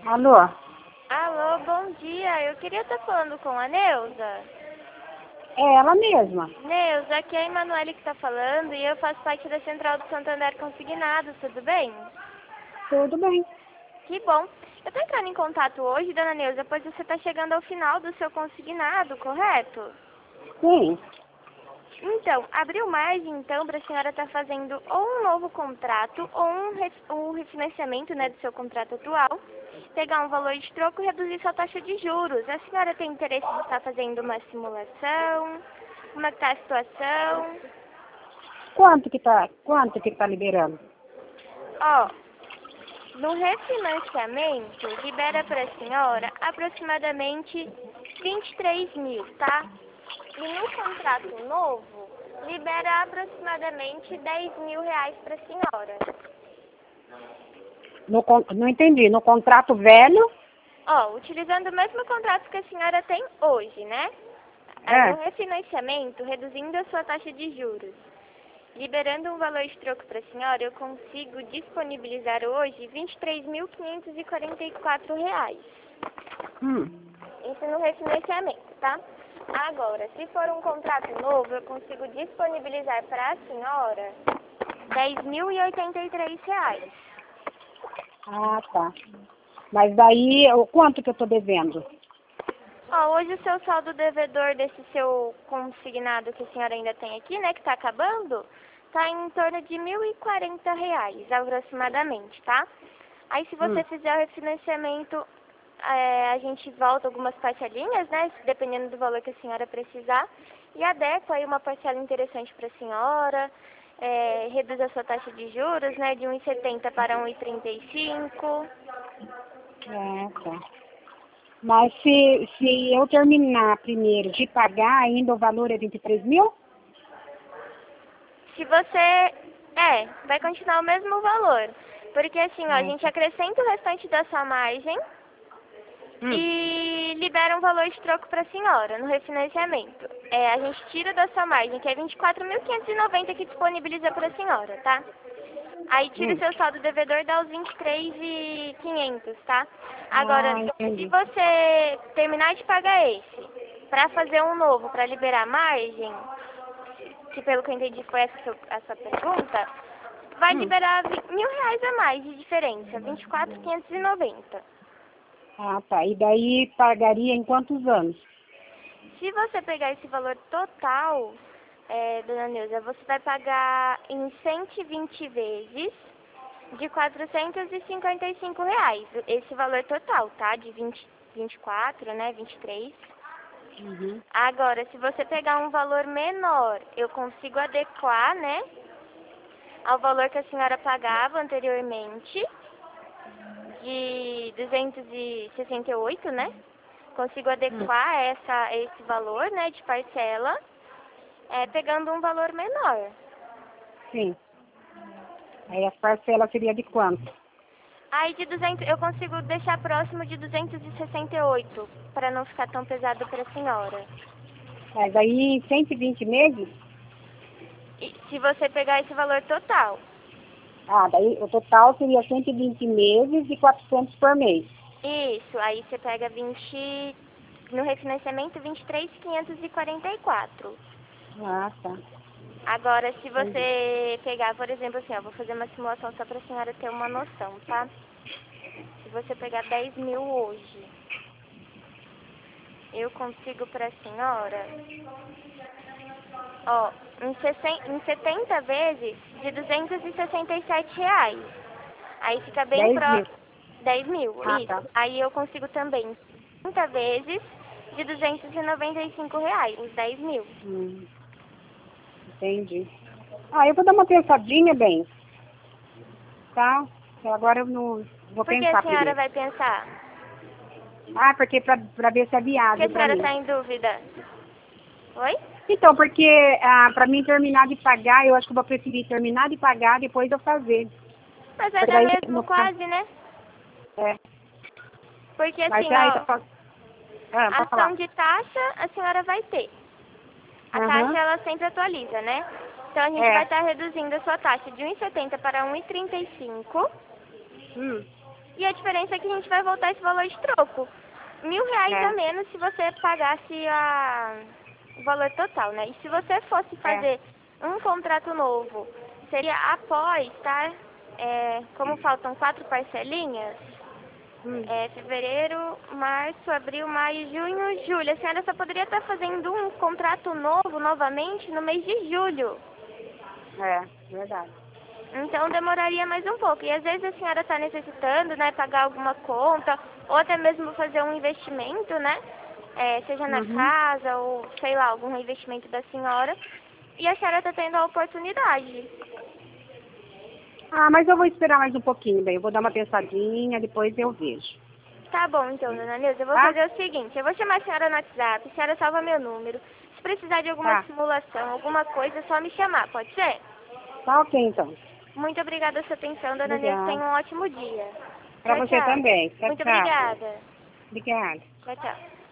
Alô? Alô, bom dia. Eu queria estar falando com a Neuza. É ela mesma. Neuza, aqui é a Emanuele que está falando e eu faço parte da Central do Santander Consignados, tudo bem? Tudo bem. Que bom. Eu estou entrando em contato hoje, dona Neuza, pois você está chegando ao final do seu consignado, correto? Sim. Então, abriu margem, então, para a senhora estar fazendo ou um novo contrato ou um refinanciamento, né, do seu contrato atual, pegar um valor de troco e reduzir sua taxa de juros. A senhora tem interesse de estar fazendo uma simulação? Como é que está a situação? Quanto que tá liberando? Ó, no refinanciamento, libera para a senhora aproximadamente 23 mil, tá? E no contrato novo, libera aproximadamente 10 mil reais para a senhora. Não entendi. No contrato velho? Ó, utilizando o mesmo contrato que a senhora tem hoje, né? Aí no refinanciamento, reduzindo a sua taxa de juros, liberando um valor de troco para a senhora, eu consigo disponibilizar hoje R$ 23.544. Isso no refinanciamento, tá? Agora, se for um contrato novo, eu consigo disponibilizar para a senhora R$ 10.083. Ah, tá. Mas daí, quanto que eu tô devendo? Ó, hoje o seu saldo devedor desse seu consignado que a senhora ainda tem aqui, né, que tá acabando, tá em torno de R$ 1.040 aproximadamente, tá? Aí se você fizer o refinanciamento, a gente volta algumas parcelinhas, né, dependendo do valor que a senhora precisar, e adequa aí uma parcela interessante para a senhora, reduz a sua taxa de juros, né, de 1,70 para 1,35. Tá. Mas se eu terminar primeiro de pagar, ainda o valor é 23 mil? Se você... vai continuar o mesmo valor. Porque assim, ó, a gente acrescenta o restante da sua margem e libera um valor de troco para a senhora no refinanciamento. A gente tira da sua margem, que é 24.590 que disponibiliza para a senhora, tá? Aí tira o seu saldo devedor e dá os 23.500, tá? Agora, se você terminar de pagar esse, para fazer um novo, para liberar margem, que pelo que eu entendi foi a sua pergunta, vai liberar R$ 1.000 a mais de diferença, 24.590. Ah, tá. E daí pagaria em quantos anos? Se você pegar esse valor total, dona Neuza, você vai pagar em 120 vezes de R$ 455. Esse valor total, tá? De 24, né? 23. Agora, se você pegar um valor menor, eu consigo adequar, né? Ao valor que a senhora pagava anteriormente, de 268, né? Consigo adequar esse valor, né, de parcela, pegando um valor menor. Sim. Aí a parcela seria de quanto? Aí de 200, eu consigo deixar próximo de 268, para não ficar tão pesado para a senhora. Mas aí em 120 meses? E se você pegar esse valor total. Ah, daí o total seria 120 meses e 400 por mês. Isso, aí você pega 20, no refinanciamento 23.544. Ah, tá. Agora, se você pegar, por exemplo, assim, ó, vou fazer uma simulação só para a senhora ter uma noção, tá? Se você pegar 10 mil hoje, eu consigo para a senhora, ó, em 70 vezes de R$ 267. Aí fica bem 10 mil. 10 mil, Ah, isso. tá. Aí eu consigo também 30 vezes de R$ 295, os 10 mil. Entendi. Ah, eu vou dar uma pensadinha, bem. Tá? Agora eu não vou Por que a pensar senhora primeiro. vai pensar? Ah, porque pra ver se é Por que a viável pra senhora mim. está em dúvida? Oi? Então, porque pra mim terminar de pagar, eu acho que eu vou preferir terminar de pagar, depois eu fazer. Mas vai Porque dar daí mesmo não fica... quase, né? É. Porque Mas assim, aí ó, tá... Ah, a pode ação falar. de taxa a senhora vai ter. A taxa ela sempre atualiza, né? Então a gente vai estar reduzindo a sua taxa de 1,70 para 1,35. E a diferença é que a gente vai voltar esse valor de troco. R$ 1.000 a menos se você pagasse o valor total, né? E se você fosse fazer um contrato novo, seria após, tá? Como faltam 4 parcelinhas, fevereiro, março, abril, maio, junho, julho. A senhora só poderia estar fazendo um contrato novo novamente no mês de julho. Verdade. Então demoraria mais um pouco. E às vezes a senhora está necessitando, né, pagar alguma conta, ou até mesmo fazer um investimento, né? Seja na casa ou, sei lá, algum investimento da senhora. E a senhora está tendo a oportunidade. Ah, mas eu vou esperar mais um pouquinho, bem. Eu vou dar uma pensadinha, depois eu vejo. Tá bom, então, dona Neuza, eu vou Tá? fazer o seguinte, eu vou chamar a senhora no WhatsApp, a senhora salva meu número. Se precisar de alguma simulação, alguma coisa, é só me chamar, pode ser? Tá ok, então. Muito obrigada pela sua atenção, dona Neuza, tenha Obrigada. um ótimo dia. Pra Tchau, você tchau. também. Tchau, Muito tchau. obrigada. Obrigada. Tchau, tchau.